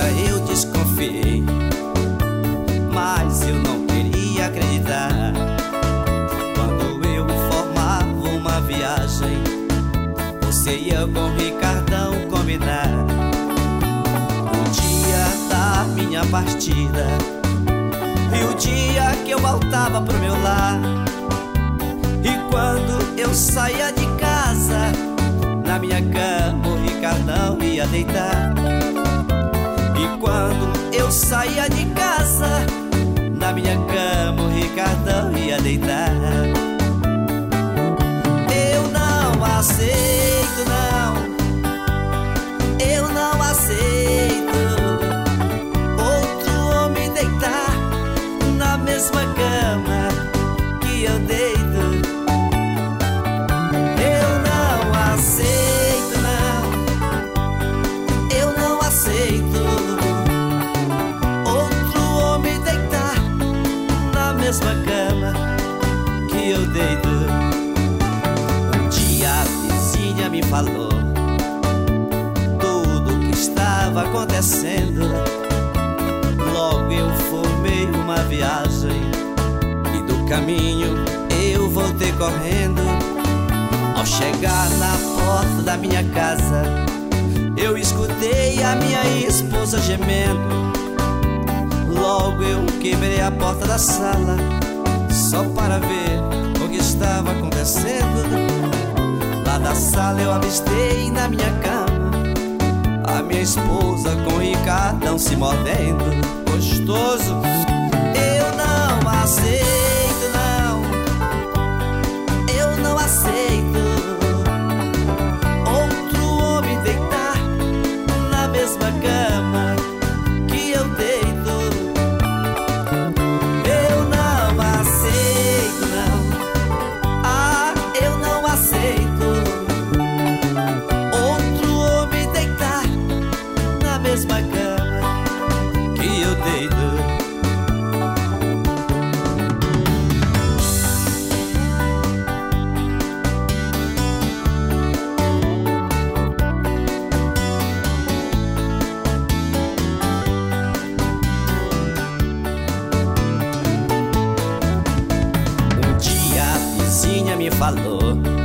eu desconfiei, mas eu não queria acreditar. Quando eu formava uma viagem, você ia com o Ricardão combinar o dia da minha partida e o dia que eu voltava pro meu lar. E quando eu saía de casa, na minha cama o Ricardão ia deitar. E quando eu saía de casa, na minha cama o Ricardão ia deitar. Eu não aceito, não, eu não aceito outro homem deitar na mesma cama que eu deito. Eu não aceito, não, eu não aceito outro homem deitar na mesma cama que eu deito. Um dia a vizinha me falou tudo que estava acontecendo. Logo eu formei uma viagem e do caminho eu voltei correndo. Ao chegar na porta da minha casa, eu escutei a minha esposa gemendo. Logo eu quebrei a porta da sala só para ver o que estava acontecendo. Lá da sala eu avistei na minha cama a minha esposa com o Ricardão se mordendo. Gostoso. Eu não aceito, não, eu não aceito outro homem deitar na mesma cama que eu deito. Eu não aceito, não, ah, eu não aceito outro homem deitar na mesma cama que eu deito. Um dia a vizinha me falou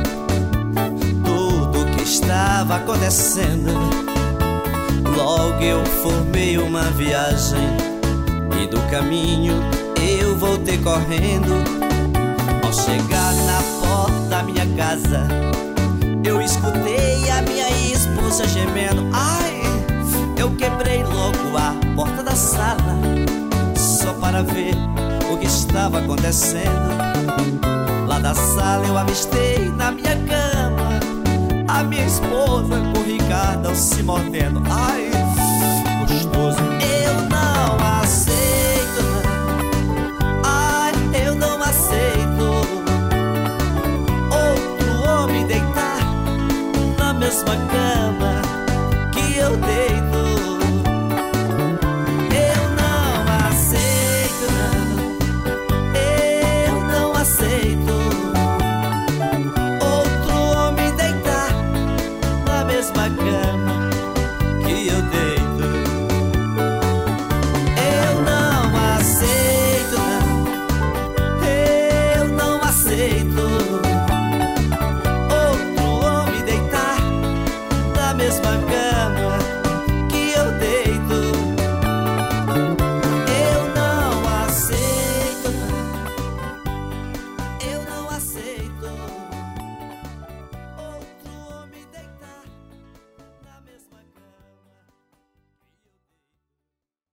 tudo que estava acontecendo. Logo eu formei uma viagem e do caminho eu voltei correndo. Ao chegar na porta da minha casa, eu escutei a minha esposa gemendo. Ai, eu quebrei logo a porta da sala só para ver o que estava acontecendo. Lá da sala eu avistei na minha cama a minha esposa com o Ricardão se mordendo. Ai, gostoso. Eu não aceito, não, ai, eu não aceito outro homem deitar na mesma cama